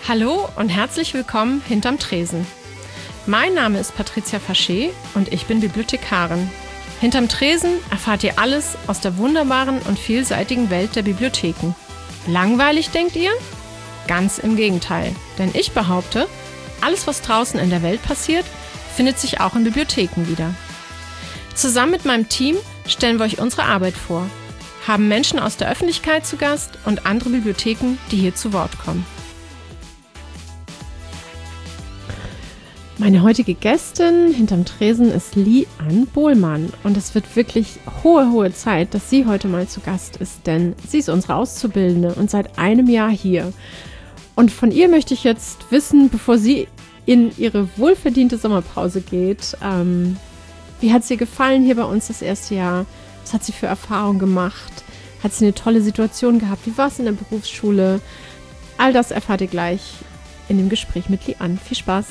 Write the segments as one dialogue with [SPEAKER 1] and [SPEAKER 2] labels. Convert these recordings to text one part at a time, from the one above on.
[SPEAKER 1] Hallo und herzlich willkommen hinterm Tresen. Mein Name ist Patricia Faché und ich bin Bibliothekarin. Hinterm Tresen erfahrt ihr alles aus der wunderbaren und vielseitigen Welt der Bibliotheken. Langweilig, denkt ihr? Ganz im Gegenteil, denn ich behaupte, alles, was draußen in der Welt passiert, findet sich auch in Bibliotheken wieder. Zusammen mit meinem Team stellen wir euch unsere Arbeit vor, haben Menschen aus der Öffentlichkeit zu Gast und andere Bibliotheken, die hier zu Wort kommen. Meine heutige Gästin hinterm Tresen ist Lian Bohlmann und es wird wirklich hohe Zeit, dass sie heute mal zu Gast ist, denn sie ist unsere Auszubildende und seit einem Jahr hier. Und von ihr möchte ich jetzt wissen, bevor sie in ihre wohlverdiente Sommerpause geht, wie hat es ihr gefallen hier bei uns das erste Jahr? Was hat sie für Erfahrungen gemacht? Hat sie eine tolle Situation gehabt? Wie war es in der Berufsschule? All das erfahrt ihr gleich in dem Gespräch mit Lian. Viel Spaß!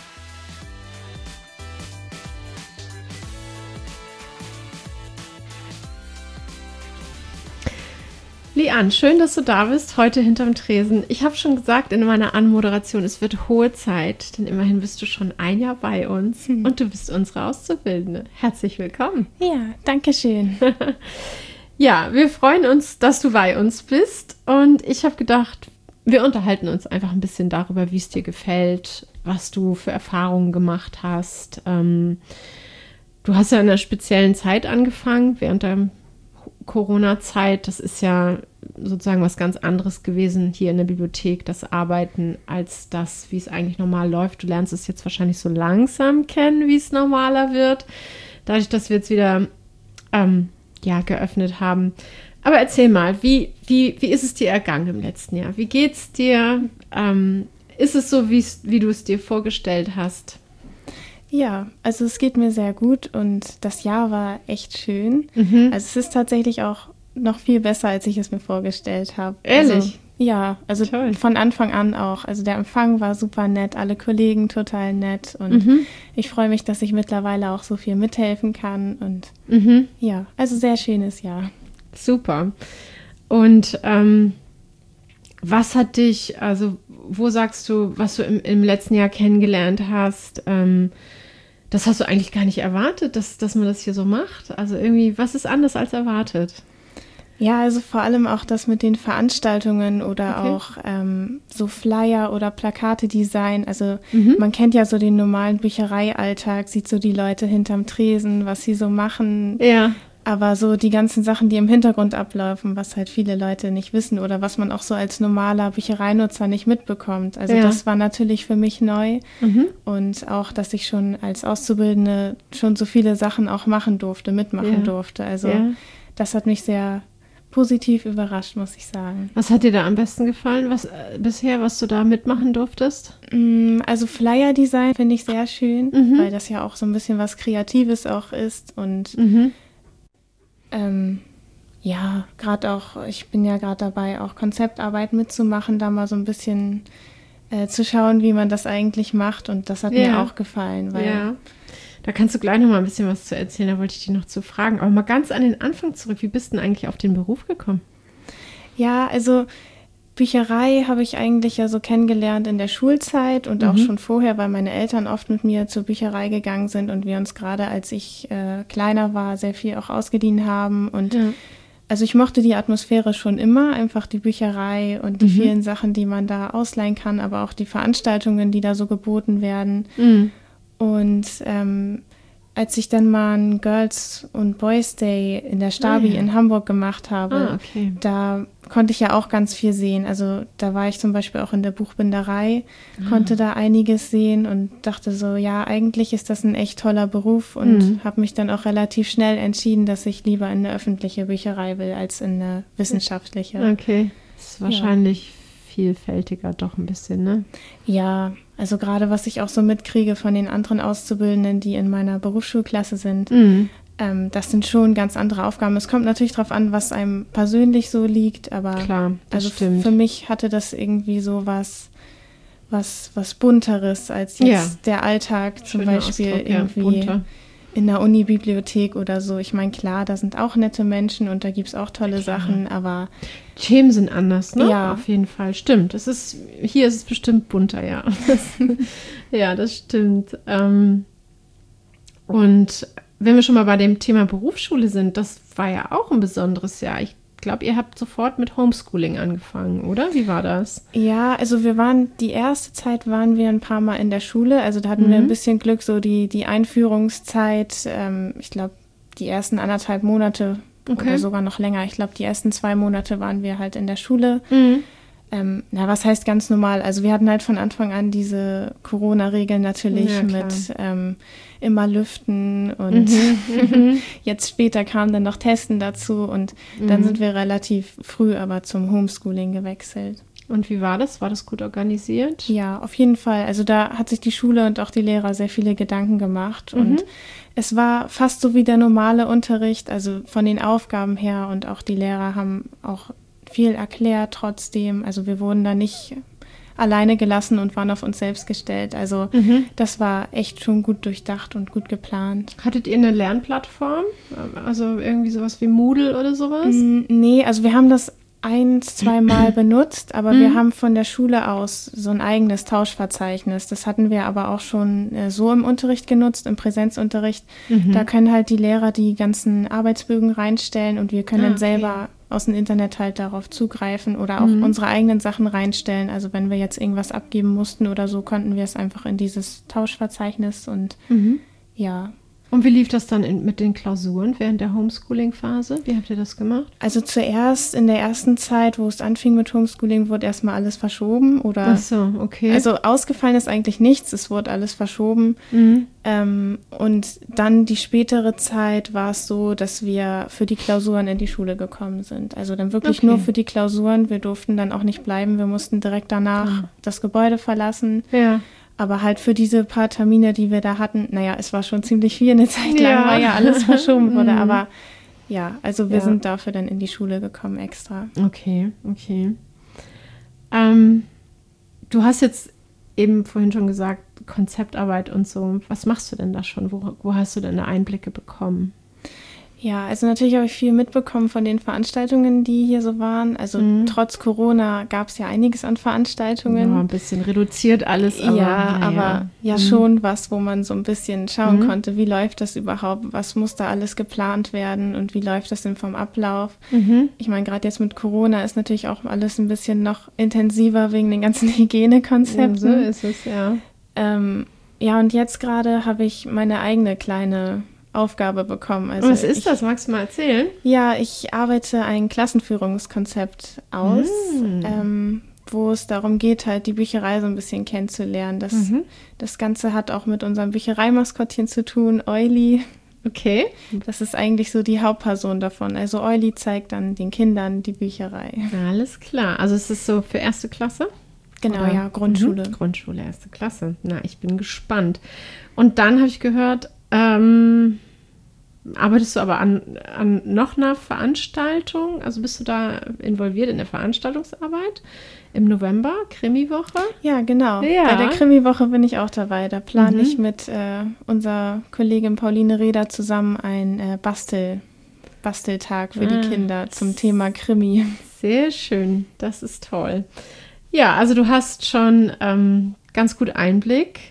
[SPEAKER 1] Lian, schön, dass du da bist, heute hinterm Tresen. Ich habe schon gesagt in meiner Anmoderation, es wird hohe Zeit, denn immerhin bist du schon ein Jahr bei uns und du bist unsere Auszubildende. Herzlich willkommen.
[SPEAKER 2] Ja, danke schön.
[SPEAKER 1] Ja, wir freuen uns, dass du bei uns bist und ich habe gedacht, wir unterhalten uns einfach ein bisschen darüber, wie es dir gefällt, was du für Erfahrungen gemacht hast. Du hast ja in einer speziellen Zeit angefangen, während der Corona-Zeit. Das ist ja sozusagen was ganz anderes gewesen hier in der Bibliothek, das Arbeiten, als das, wie es eigentlich normal läuft. Du lernst es jetzt wahrscheinlich so langsam kennen, wie es normaler wird, dadurch, dass wir jetzt wieder geöffnet haben. Aber erzähl mal, wie ist es dir ergangen im letzten Jahr? Wie geht's dir? Ist es so, wie du es dir vorgestellt hast?
[SPEAKER 2] Ja, also es geht mir sehr gut und das Jahr war echt schön. Also es ist tatsächlich auch noch viel besser, als ich es mir vorgestellt habe.
[SPEAKER 1] Ehrlich?
[SPEAKER 2] Also
[SPEAKER 1] toll.
[SPEAKER 2] Von Anfang an auch. Also der Empfang war super nett, alle Kollegen total nett und ich freue mich, dass ich mittlerweile auch so viel mithelfen kann und ja, also sehr schönes Jahr.
[SPEAKER 1] Super. Und was hat dich, also wo sagst du, was du im letzten Jahr kennengelernt hast, das hast du eigentlich gar nicht erwartet, dass man das hier so macht? Also irgendwie, was ist anders als erwartet?
[SPEAKER 2] Ja, also vor allem auch das mit den Veranstaltungen oder auch so Flyer oder Plakate-Design. Also man kennt ja so den normalen Büchereialltag, sieht so die Leute hinterm Tresen, was sie so machen.
[SPEAKER 1] Ja.
[SPEAKER 2] Aber so die ganzen Sachen, die im Hintergrund ablaufen, was halt viele Leute nicht wissen oder was man auch so als normaler Büchereinutzer nicht mitbekommt. Also das war natürlich für mich neu. Und auch, dass ich schon als Auszubildende schon so viele Sachen auch mitmachen durfte. Also das hat mich sehr positiv überrascht, muss ich sagen.
[SPEAKER 1] Was hat dir da am besten gefallen, was du da mitmachen durftest?
[SPEAKER 2] Also Flyer-Design finde ich sehr schön, weil das ja auch so ein bisschen was Kreatives auch ist und gerade auch, ich bin ja gerade dabei, auch Konzeptarbeit mitzumachen, da mal so ein bisschen zu schauen, wie man das eigentlich macht und das hat mir auch gefallen. Weil
[SPEAKER 1] da kannst du gleich noch mal ein bisschen was zu erzählen, da wollte ich dich noch zu fragen. Aber mal ganz an den Anfang zurück, wie bist du denn eigentlich auf den Beruf gekommen?
[SPEAKER 2] Ja, also Bücherei habe ich eigentlich ja so kennengelernt in der Schulzeit und auch schon vorher, weil meine Eltern oft mit mir zur Bücherei gegangen sind und wir uns gerade, als ich kleiner war, sehr viel auch ausgeliehen haben. Und also ich mochte die Atmosphäre schon immer, einfach die Bücherei und die vielen Sachen, die man da ausleihen kann, aber auch die Veranstaltungen, die da so geboten werden. Und als ich dann mal einen Girls- und Boys Day in der Stabi in Hamburg gemacht habe, da konnte ich ja auch ganz viel sehen. Also da war ich zum Beispiel auch in der Buchbinderei, konnte da einiges sehen und dachte so, ja, eigentlich ist das ein echt toller Beruf und habe mich dann auch relativ schnell entschieden, dass ich lieber in eine öffentliche Bücherei will als in eine wissenschaftliche.
[SPEAKER 1] Okay, das ist wahrscheinlich vielfältiger doch ein bisschen, ne?
[SPEAKER 2] Ja, also gerade was ich auch so mitkriege von den anderen Auszubildenden, die in meiner Berufsschulklasse sind, das sind schon ganz andere Aufgaben. Es kommt natürlich darauf an, was einem persönlich so liegt, aber
[SPEAKER 1] klar, das stimmt.
[SPEAKER 2] Für mich hatte das irgendwie so was Bunteres als jetzt der Alltag zum
[SPEAKER 1] Schöner
[SPEAKER 2] Beispiel
[SPEAKER 1] Ausdruck,
[SPEAKER 2] irgendwie
[SPEAKER 1] bunter.
[SPEAKER 2] in der Uni-Bibliothek oder so. Ich meine, klar, da sind auch nette Menschen und da gibt es auch tolle Sachen, aber
[SPEAKER 1] Themen sind anders, ne?
[SPEAKER 2] Ja.
[SPEAKER 1] Auf jeden Fall. Stimmt. Hier ist es bestimmt bunter, ja. Ja, das stimmt. Und wenn wir schon mal bei dem Thema Berufsschule sind, das war ja auch ein besonderes Jahr. Ich glaube, ihr habt sofort mit Homeschooling angefangen, oder? Wie war das?
[SPEAKER 2] ja, also die erste Zeit waren wir ein paar Mal in der Schule, also da hatten wir ein bisschen Glück, so die Einführungszeit, ich glaube, die ersten 1,5 Monate oder sogar noch länger. Ich glaube, die ersten 2 Monate waren wir halt in der Schule. Was heißt ganz normal? Also wir hatten halt von Anfang an diese Corona-Regeln natürlich mit immer lüften und jetzt später kam dann noch Testen dazu und dann sind wir relativ früh aber zum Homeschooling gewechselt.
[SPEAKER 1] Und wie war das? War das gut organisiert?
[SPEAKER 2] Ja, auf jeden Fall. Also da hat sich die Schule und auch die Lehrer sehr viele Gedanken gemacht und es war fast so wie der normale Unterricht, also von den Aufgaben her und auch die Lehrer haben auch viel erklärt trotzdem. Also wir wurden da nicht alleine gelassen und waren auf uns selbst gestellt. Also das war echt schon gut durchdacht und gut geplant.
[SPEAKER 1] Hattet ihr eine Lernplattform? Also irgendwie sowas wie Moodle oder sowas?
[SPEAKER 2] Nee, also wir haben das 1-2 Mal benutzt, aber wir haben von der Schule aus so ein eigenes Tauschverzeichnis. Das hatten wir aber auch schon so im Unterricht genutzt, im Präsenzunterricht. Da können halt die Lehrer die ganzen Arbeitsbögen reinstellen und wir können dann selber aus dem Internet halt darauf zugreifen oder auch unsere eigenen Sachen reinstellen. Also wenn wir jetzt irgendwas abgeben mussten oder so, konnten wir es einfach in dieses Tauschverzeichnis und ja.
[SPEAKER 1] Und wie lief das dann mit den Klausuren während der Homeschooling-Phase? Wie habt ihr das gemacht?
[SPEAKER 2] Also zuerst in der ersten Zeit, wo es anfing mit Homeschooling, wurde erstmal alles verschoben. Ach
[SPEAKER 1] so, okay.
[SPEAKER 2] Also ausgefallen ist eigentlich nichts, es wurde alles verschoben. Und dann die spätere Zeit war es so, dass wir für die Klausuren in die Schule gekommen sind. Also dann wirklich nur für die Klausuren. Wir durften dann auch nicht bleiben, wir mussten direkt danach das Gebäude verlassen.
[SPEAKER 1] Ja.
[SPEAKER 2] Aber halt für diese paar Termine, die wir da hatten, es war schon ziemlich viel, eine Zeit lang, weil ja alles verschoben wurde. Aber ja, also wir sind dafür dann in die Schule gekommen extra.
[SPEAKER 1] Okay. Du hast jetzt eben vorhin schon gesagt, Konzeptarbeit und so. Was machst du denn da schon? Wo hast du denn da Einblicke bekommen?
[SPEAKER 2] Ja, also natürlich habe ich viel mitbekommen von den Veranstaltungen, die hier so waren. Also trotz Corona gab es ja einiges an Veranstaltungen.
[SPEAKER 1] Ja, ein bisschen reduziert alles.
[SPEAKER 2] Aber schon was, wo man so ein bisschen schauen konnte, wie läuft das überhaupt, was muss da alles geplant werden und wie läuft das denn vom Ablauf. Ich meine, gerade jetzt mit Corona ist natürlich auch alles ein bisschen noch intensiver wegen den ganzen Hygienekonzepten.
[SPEAKER 1] So ist es, ja.
[SPEAKER 2] Und jetzt gerade habe ich meine eigene kleine Aufgabe bekommen. Also
[SPEAKER 1] was ist das? Magst du mal erzählen?
[SPEAKER 2] Ja, ich arbeite ein Klassenführungskonzept aus, wo es darum geht, halt die Bücherei so ein bisschen kennenzulernen. Das Ganze hat auch mit unserem Büchereimaskottchen zu tun, Euli.
[SPEAKER 1] Okay.
[SPEAKER 2] Das ist eigentlich so die Hauptperson davon. Also Euli zeigt dann den Kindern die Bücherei.
[SPEAKER 1] Alles klar. Also ist es so für 1. Klasse?
[SPEAKER 2] Genau,
[SPEAKER 1] Oder?
[SPEAKER 2] ja, Grundschule.
[SPEAKER 1] Grundschule, 1. Klasse. Na, ich bin gespannt. Und dann habe ich gehört, arbeitest du aber an noch einer Veranstaltung? Also bist du da involviert in der Veranstaltungsarbeit? Im November, Krimiwoche?
[SPEAKER 2] Ja, genau.
[SPEAKER 1] Ja.
[SPEAKER 2] Bei der Krimiwoche bin ich auch dabei. Da plane ich mit unserer Kollegin Pauline Reder zusammen einen Basteltag für die Kinder zum Thema Krimi.
[SPEAKER 1] Sehr schön, das ist toll. Ja, also du hast schon ganz gut Einblick.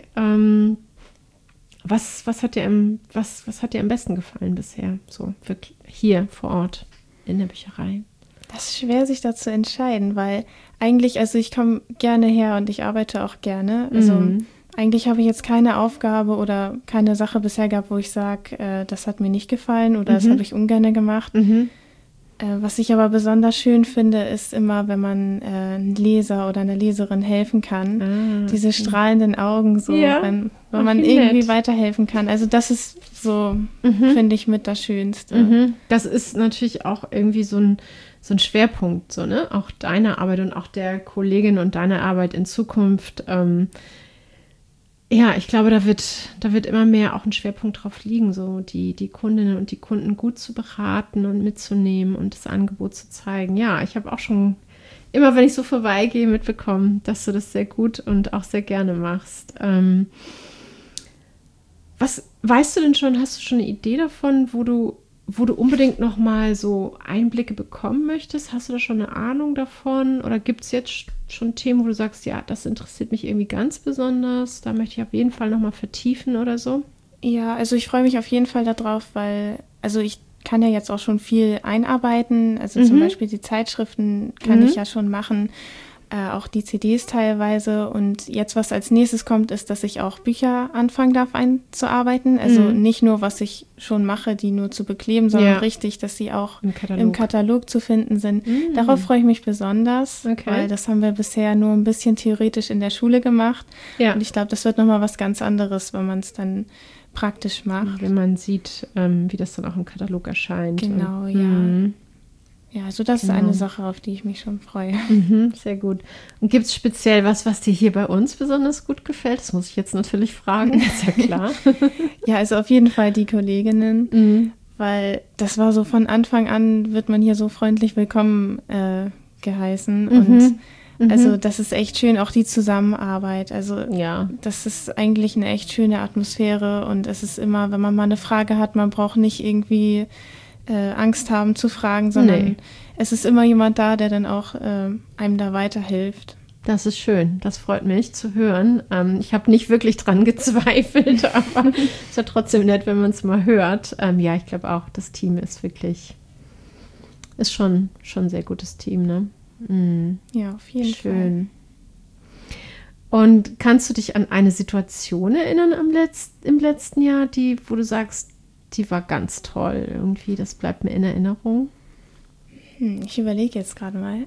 [SPEAKER 1] Was hat dir am besten gefallen bisher, so wirklich hier vor Ort in der Bücherei?
[SPEAKER 2] Das ist schwer, sich da zu entscheiden, weil eigentlich, also ich komme gerne her und ich arbeite auch gerne. Also eigentlich habe ich jetzt keine Aufgabe oder keine Sache bisher gehabt, wo ich sage, das hat mir nicht gefallen oder das habe ich ungern gemacht. Was ich aber besonders schön finde, ist immer, wenn man einem Leser oder einer Leserin helfen kann. Diese strahlenden Augen, so, wenn man irgendwie nett weiterhelfen kann. Also das ist so, finde ich, mit das Schönste.
[SPEAKER 1] Das ist natürlich auch irgendwie so ein Schwerpunkt, so, ne? Auch deiner Arbeit und auch der Kollegin und deiner Arbeit in Zukunft. Ja, ich glaube, da wird immer mehr auch ein Schwerpunkt drauf liegen, so die Kundinnen und die Kunden gut zu beraten und mitzunehmen und das Angebot zu zeigen. Ja, ich habe auch schon immer, wenn ich so vorbeigehe, mitbekommen, dass du das sehr gut und auch sehr gerne machst. weißt du denn schon, hast du schon eine Idee davon, wo du unbedingt noch mal so Einblicke bekommen möchtest? Hast du da schon eine Ahnung davon? Oder gibt es jetzt schon Themen, wo du sagst, ja, das interessiert mich irgendwie ganz besonders, da möchte ich auf jeden Fall noch mal vertiefen oder so?
[SPEAKER 2] Ja, also ich freue mich auf jeden Fall darauf, weil, also ich kann ja jetzt auch schon viel einarbeiten, also zum Beispiel die Zeitschriften kann ich ja schon machen, auch die CDs teilweise. Und jetzt, was als nächstes kommt, ist, dass ich auch Bücher anfangen darf einzuarbeiten. Also nicht nur, was ich schon mache, die nur zu bekleben, sondern richtig, dass sie auch im Katalog zu finden sind. Darauf freue ich mich besonders, weil das haben wir bisher nur ein bisschen theoretisch in der Schule gemacht. Ja. Und ich glaube, das wird nochmal was ganz anderes, wenn man es dann praktisch macht.
[SPEAKER 1] Wenn man sieht, wie das dann auch im Katalog erscheint.
[SPEAKER 2] Genau, ja. Ja, also das ist eine Sache, auf die ich mich schon freue.
[SPEAKER 1] Sehr gut. Und gibt es speziell was dir hier bei uns besonders gut gefällt? Das muss ich jetzt natürlich fragen, ist ja klar.
[SPEAKER 2] Ja, also auf jeden Fall die Kolleginnen, weil das war so von Anfang an, wird man hier so freundlich willkommen geheißen. Und also das ist echt schön, auch die Zusammenarbeit. Also das ist eigentlich eine echt schöne Atmosphäre und es ist immer, wenn man mal eine Frage hat, man braucht nicht irgendwie Angst haben zu fragen, sondern es ist immer jemand da, der dann auch einem da weiterhilft.
[SPEAKER 1] Das ist schön, das freut mich zu hören. Ich habe nicht wirklich dran gezweifelt, aber es ist ja trotzdem nett, wenn man es mal hört. Ja, ich glaube auch, das Team ist schon ein sehr gutes Team, ne?
[SPEAKER 2] Ja, auf jeden Fall.
[SPEAKER 1] Schön. Und kannst du dich an eine Situation erinnern im letzten Jahr, wo du sagst, die war ganz toll irgendwie, das bleibt mir in Erinnerung?
[SPEAKER 2] Ich überlege jetzt gerade mal.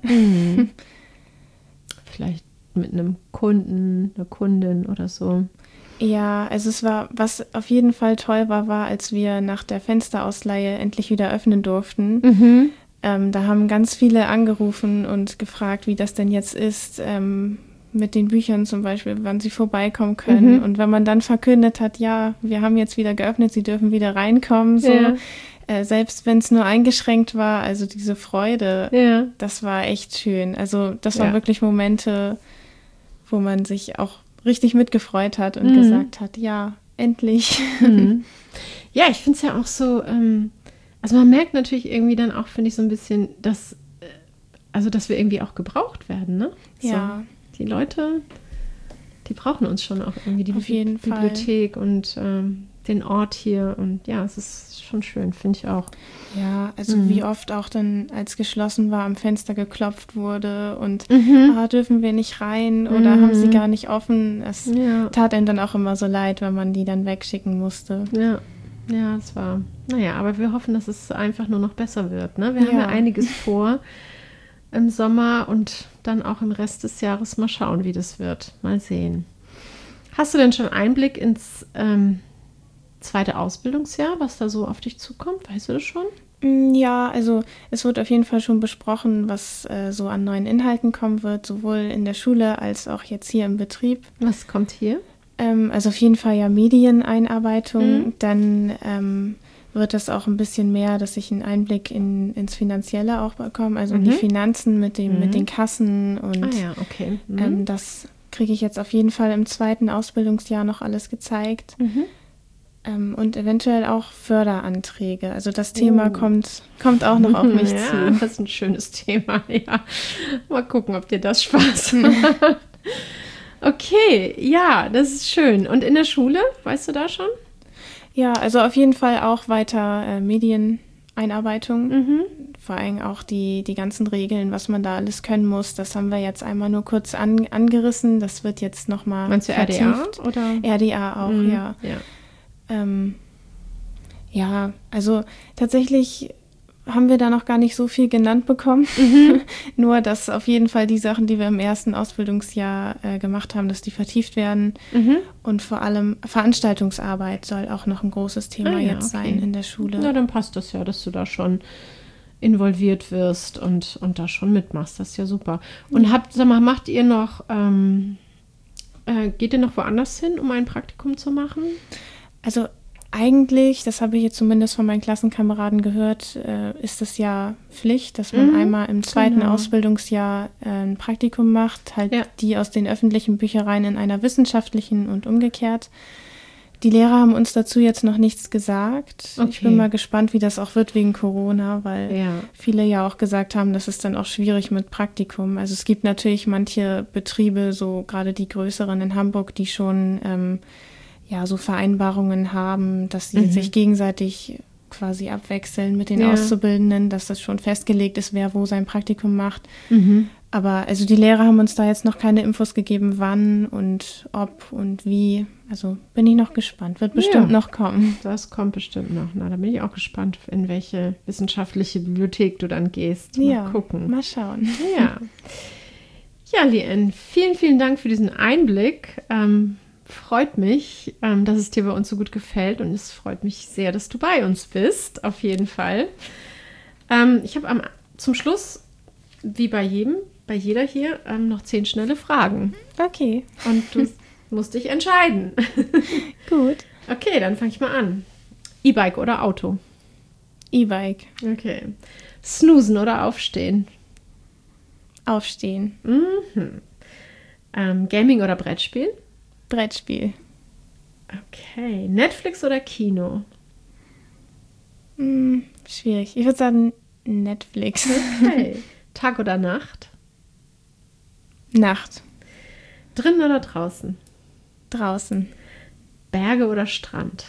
[SPEAKER 1] Vielleicht mit einem Kunden, einer Kundin oder so.
[SPEAKER 2] Ja, also was auf jeden Fall toll war, als wir nach der Fensterausleihe endlich wieder öffnen durften. Da haben ganz viele angerufen und gefragt, wie das denn jetzt ist, mit den Büchern zum Beispiel, wann sie vorbeikommen können. Und wenn man dann verkündet hat, ja, wir haben jetzt wieder geöffnet, sie dürfen wieder reinkommen, so selbst wenn es nur eingeschränkt war, also diese Freude, das war echt schön. Also das waren wirklich Momente, wo man sich auch richtig mitgefreut hat und gesagt hat, ja, endlich.
[SPEAKER 1] Ja, ich finde es ja auch so, also man merkt natürlich irgendwie dann auch, finde ich, so ein bisschen, dass wir irgendwie auch gebraucht werden, ne?
[SPEAKER 2] Ja.
[SPEAKER 1] So. Die Leute, die brauchen uns schon auch irgendwie, die Bibliothek und den Ort hier. Und ja, es ist schon schön, finde ich auch.
[SPEAKER 2] Ja, also wie oft auch dann, als geschlossen war, am Fenster geklopft wurde und dürfen wir nicht rein oder haben sie gar nicht offen. Es tat einem dann auch immer so leid, wenn man die dann wegschicken musste.
[SPEAKER 1] Ja, es war, aber wir hoffen, dass es einfach nur noch besser wird. Ne? Wir haben ja einiges vor im Sommer und dann auch im Rest des Jahres mal schauen, wie das wird. Mal sehen. Hast du denn schon Einblick ins zweite Ausbildungsjahr, was da so auf dich zukommt? Weißt du das schon?
[SPEAKER 2] Ja, also es wird auf jeden Fall schon besprochen, was so an neuen Inhalten kommen wird, sowohl in der Schule als auch jetzt hier im Betrieb.
[SPEAKER 1] Was kommt hier?
[SPEAKER 2] Also auf jeden Fall ja Medieneinarbeitung, dann wird es auch ein bisschen mehr, dass ich einen Einblick ins Finanzielle auch bekomme, also in die Finanzen mit den Kassen und das kriege ich jetzt auf jeden Fall im zweiten Ausbildungsjahr noch alles gezeigt. Und eventuell auch Förderanträge. Also das Thema kommt auch noch auf mich zu.
[SPEAKER 1] Das ist ein schönes Thema, ja. Mal gucken, ob dir das Spaß macht. Okay, ja, das ist schön. Und in der Schule, weißt du da schon?
[SPEAKER 2] Ja, also auf jeden Fall auch weiter Medieneinarbeitung. Vor allem auch die ganzen Regeln, was man da alles können muss. Das haben wir jetzt einmal nur kurz angerissen. Das wird jetzt nochmal vertieft.
[SPEAKER 1] RDA? Oder?
[SPEAKER 2] RDA auch, ja. Ja, also tatsächlich haben wir da noch gar nicht so viel genannt bekommen. Nur, dass auf jeden Fall die Sachen, die wir im ersten Ausbildungsjahr gemacht haben, dass die vertieft werden. Und vor allem Veranstaltungsarbeit soll auch noch ein großes Thema jetzt sein in der Schule.
[SPEAKER 1] Na, dann passt das ja, dass du da schon involviert wirst und da schon mitmachst. Das ist ja super. Und macht ihr noch, geht ihr noch woanders hin, um ein Praktikum zu machen?
[SPEAKER 2] Also eigentlich, das habe ich jetzt zumindest von meinen Klassenkameraden gehört, ist es ja Pflicht, dass man einmal im zweiten Ausbildungsjahr ein Praktikum macht, die aus den öffentlichen Büchereien in einer wissenschaftlichen und umgekehrt. Die Lehrer haben uns dazu jetzt noch nichts gesagt.
[SPEAKER 1] Okay.
[SPEAKER 2] Ich bin mal gespannt, wie das auch wird wegen Corona, weil viele ja auch gesagt haben, das ist dann auch schwierig mit Praktikum. Also es gibt natürlich manche Betriebe, so gerade die größeren in Hamburg, die schon so Vereinbarungen haben, dass sie sich gegenseitig quasi abwechseln mit den Auszubildenden, dass das schon festgelegt ist, wer wo sein Praktikum macht. Aber also die Lehrer haben uns da jetzt noch keine Infos gegeben, wann und ob und wie. Also bin ich noch gespannt. Wird bestimmt noch kommen.
[SPEAKER 1] Das kommt bestimmt noch. Na, da bin ich auch gespannt, in welche wissenschaftliche Bibliothek du dann gehst. Mal gucken.
[SPEAKER 2] Mal schauen.
[SPEAKER 1] Ja, Li-En, vielen, vielen Dank für diesen Einblick. Freut mich, dass es dir bei uns so gut gefällt und es freut mich sehr, dass du bei uns bist, auf jeden Fall. Ich habe zum Schluss, wie bei jeder hier, noch 10 schnelle Fragen.
[SPEAKER 2] Okay.
[SPEAKER 1] Und du musst dich entscheiden.
[SPEAKER 2] Gut.
[SPEAKER 1] Okay, dann fange ich mal an. E-Bike oder Auto?
[SPEAKER 2] E-Bike.
[SPEAKER 1] Okay. Snoozen oder Aufstehen?
[SPEAKER 2] Aufstehen.
[SPEAKER 1] Gaming oder Brettspiel?
[SPEAKER 2] Brettspiel.
[SPEAKER 1] Okay. Netflix oder Kino?
[SPEAKER 2] Schwierig. Ich würde sagen Netflix.
[SPEAKER 1] Okay. Tag oder Nacht?
[SPEAKER 2] Nacht.
[SPEAKER 1] Drinnen oder draußen?
[SPEAKER 2] Draußen.
[SPEAKER 1] Berge oder Strand?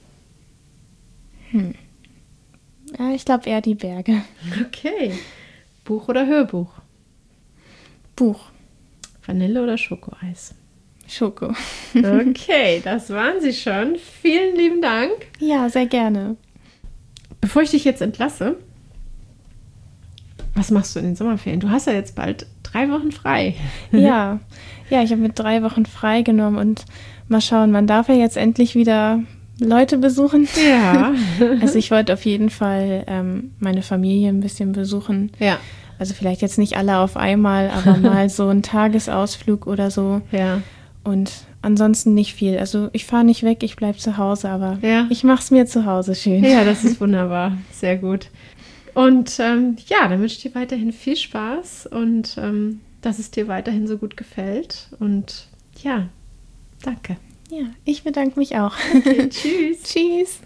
[SPEAKER 2] Ja, ich glaube eher die Berge.
[SPEAKER 1] Okay. Buch oder Hörbuch?
[SPEAKER 2] Buch.
[SPEAKER 1] Vanille oder Schokoeis?
[SPEAKER 2] Schoko.
[SPEAKER 1] Okay, das waren sie schon. Vielen lieben Dank.
[SPEAKER 2] Ja, sehr gerne.
[SPEAKER 1] Bevor ich dich jetzt entlasse, was machst du in den Sommerferien? Du hast ja jetzt bald 3 Wochen frei.
[SPEAKER 2] Ja, ich habe mir 3 Wochen frei genommen und mal schauen, man darf ja jetzt endlich wieder Leute besuchen.
[SPEAKER 1] Ja.
[SPEAKER 2] Also ich wollte auf jeden Fall meine Familie ein bisschen besuchen.
[SPEAKER 1] Ja.
[SPEAKER 2] Also vielleicht jetzt nicht alle auf einmal, aber mal so ein Tagesausflug oder so.
[SPEAKER 1] Ja.
[SPEAKER 2] Und ansonsten nicht viel. Also ich fahre nicht weg, ich bleibe zu Hause, aber ich mache es mir zu Hause schön.
[SPEAKER 1] Ja, das ist wunderbar. Sehr gut. Und dann wünsche ich dir weiterhin viel Spaß und dass es dir weiterhin so gut gefällt. Und ja, danke.
[SPEAKER 2] Ja, ich bedanke mich auch.
[SPEAKER 1] Okay, tschüss.
[SPEAKER 2] Tschüss.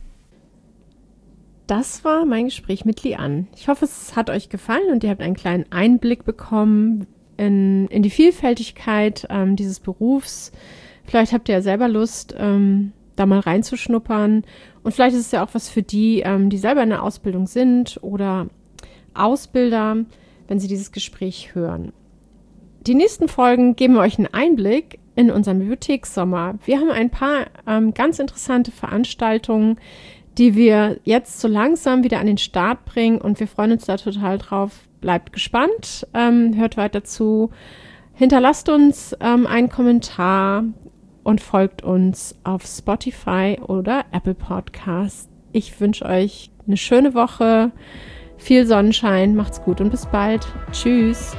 [SPEAKER 1] Das war mein Gespräch mit Li-An. Ich hoffe, es hat euch gefallen und ihr habt einen kleinen Einblick bekommen in die Vielfältigkeit dieses Berufs. Vielleicht habt ihr ja selber Lust, da mal reinzuschnuppern. Und vielleicht ist es ja auch was für die, die selber in der Ausbildung sind oder Ausbilder, wenn sie dieses Gespräch hören. Die nächsten Folgen geben wir euch einen Einblick in unseren Bibliothekssommer. Wir haben ein paar ganz interessante Veranstaltungen, die wir jetzt so langsam wieder an den Start bringen und wir freuen uns da total drauf. Bleibt gespannt, hört weiter zu, hinterlasst uns einen Kommentar und folgt uns auf Spotify oder Apple Podcasts. Ich wünsche euch eine schöne Woche, viel Sonnenschein, macht's gut und bis bald. Tschüss.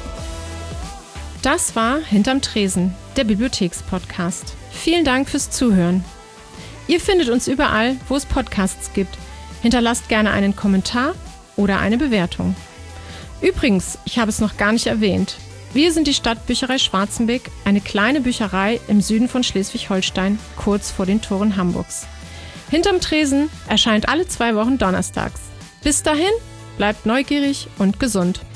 [SPEAKER 1] Das war Hinterm Tresen, der Bibliothekspodcast. Vielen Dank fürs Zuhören. Ihr findet uns überall, wo es Podcasts gibt. Hinterlasst gerne einen Kommentar oder eine Bewertung. Übrigens, ich habe es noch gar nicht erwähnt. Wir sind die Stadtbücherei Schwarzenbeck, eine kleine Bücherei im Süden von Schleswig-Holstein, kurz vor den Toren Hamburgs. Hinterm Tresen erscheint alle 2 Wochen donnerstags. Bis dahin, bleibt neugierig und gesund.